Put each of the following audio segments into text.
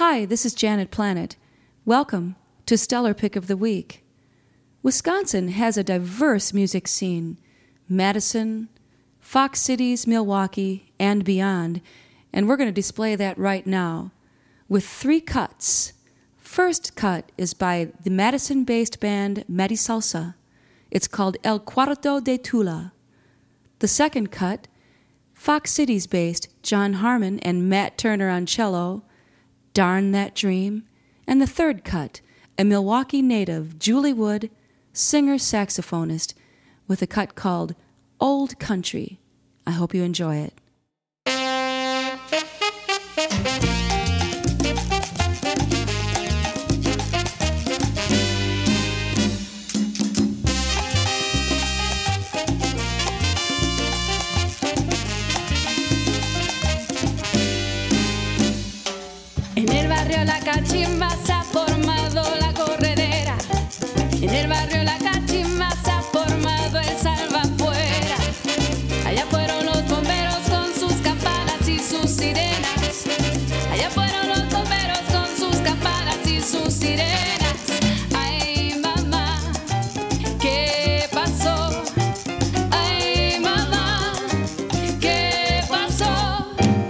Hi, this is Janet Planet. Welcome to Stellar Pick of the Week. Wisconsin has a diverse music scene. Madison, Fox Cities, Milwaukee, and beyond. And we're going to display that right now with 3 cuts. First cut is by the Madison-based band Medi Salsa. It's called El Cuarto de Tula. The second cut, Fox Cities-based John Harmon and Matt Turner on cello, Darn That Dream. And the third cut, a Milwaukee native, Julie Wood, singer-saxophonist, with a cut called Old Country. I hope you enjoy it. En el barrio La Cachimba se ha formado la corredera. En el barrio La Cachimba se ha formado el salvafuera. Allá fueron los bomberos con sus campanas y sus sirenas. Allá fueron los bomberos con sus campanas y sus sirenas. Ay, mamá, ¿qué pasó? Ay, mamá, ¿qué pasó?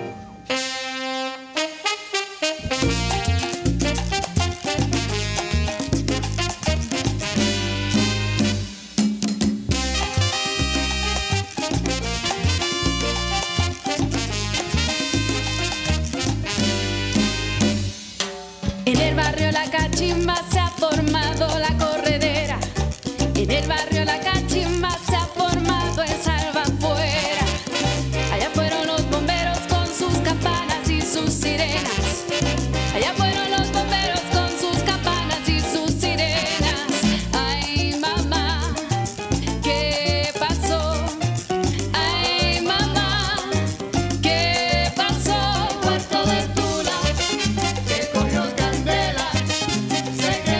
En el barrio La Cachimba se ha formado la corredera. En el barrio La Cachimba se ha formado el salvafuera. Allá fueron los bomberos con sus campanas y sus sirenas. Allá fueron los bomberos con sus campanas y sus sirenas. Ay, mamá, ¿qué pasó? Ay, mamá, ¿qué pasó? Cuarto de Tula, que cogió candela, se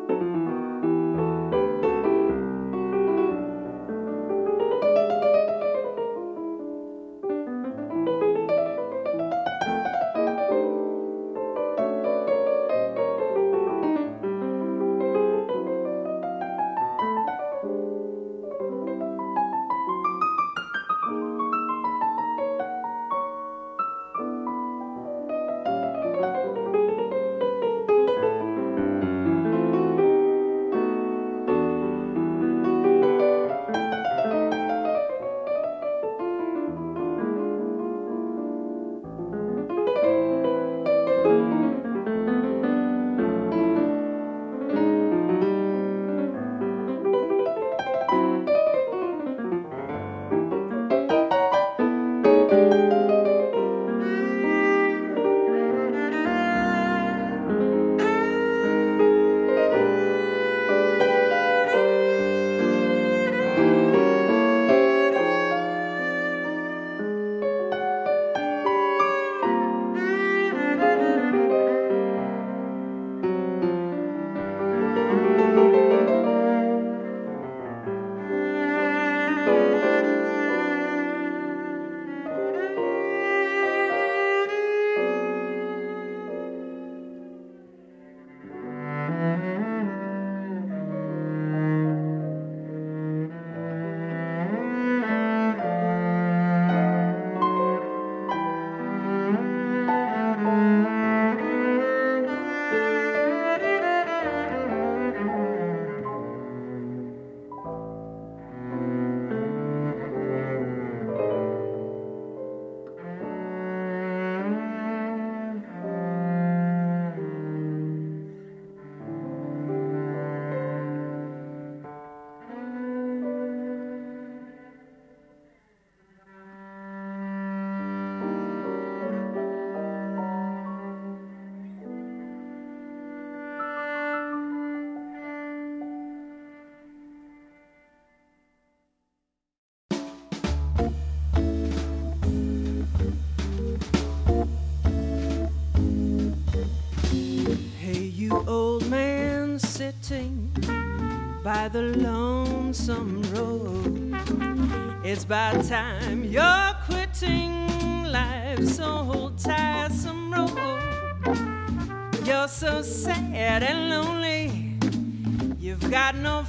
by the lonesome road. It's about time you're quitting life's old tiresome road. You're so sad and lonely, you've got no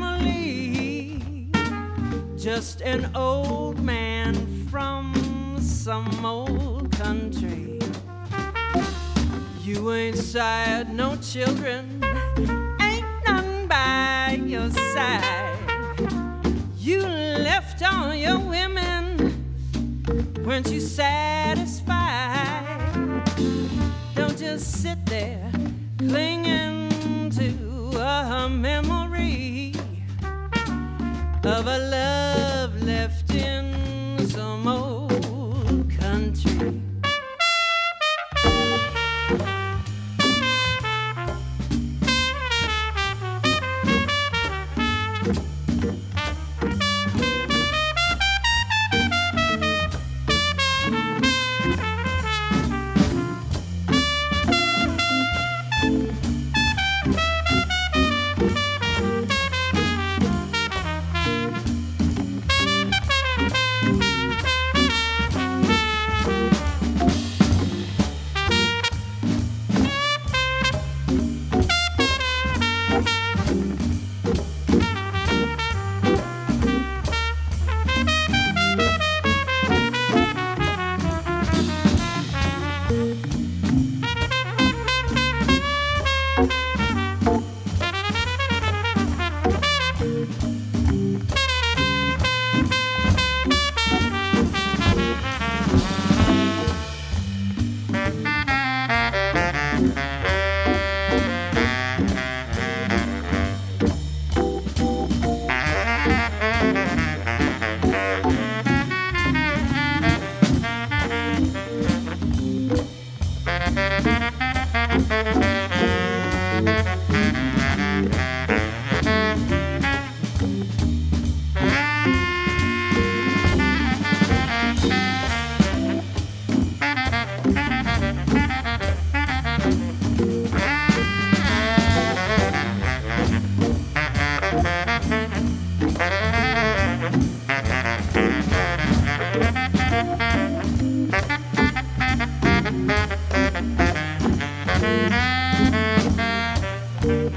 family, just an old man from some old country. You ain't sired no children, ain't none by your side. You left all your women, weren't you satisfied? Don't just sit there clinging to a memory of a love left in some old country.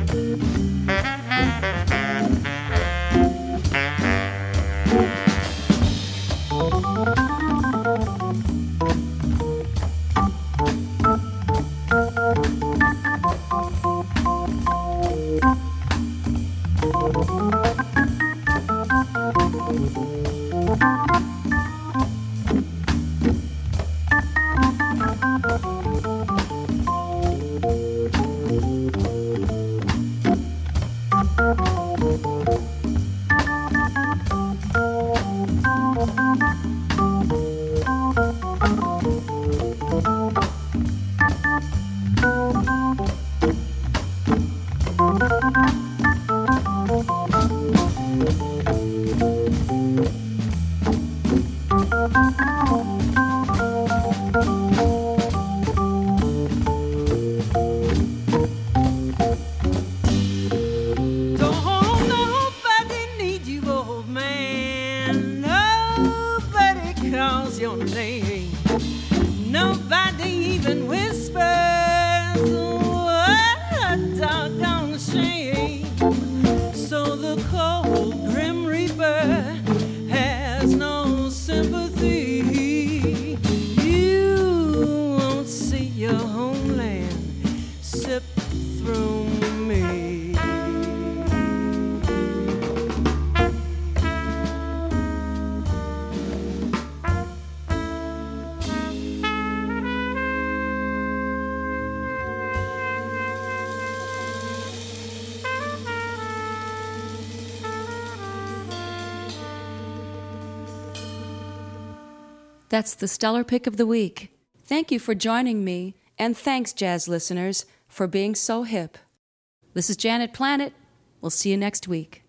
That's the Stellar Pick of the Week. Thank you for joining me, and thanks, jazz listeners, for being so hip. This is Janet Planet. We'll see you next week.